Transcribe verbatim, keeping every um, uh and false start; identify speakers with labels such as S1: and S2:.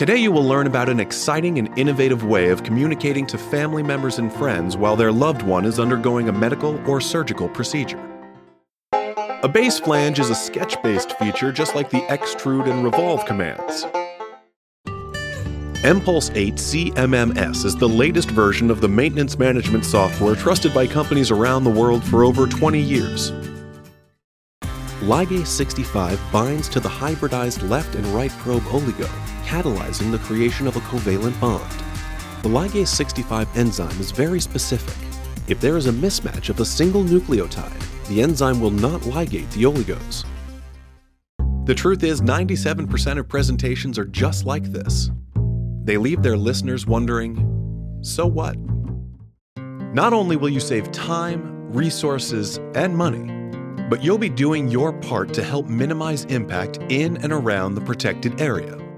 S1: Today you will learn about an exciting and innovative way of communicating to family members and friends while their loved one is undergoing a medical or surgical procedure. A base flange is a sketch-based feature just like the extrude and revolve commands. M Pulse eight C M M S is the latest version of the maintenance management software trusted by companies around the world for over twenty years. Ligase sixty-five binds to the hybridized left and right probe oligo, catalyzing the creation of a covalent bond. The ligase sixty-five enzyme is very specific. If there is a mismatch of a single nucleotide, the enzyme will not ligate the oligos. The truth is, ninety-seven percent of presentations are just like this. They leave their listeners wondering, so what? Not only will you save time, resources, and money, but you'll be doing your part to help minimize impact in and around the protected area.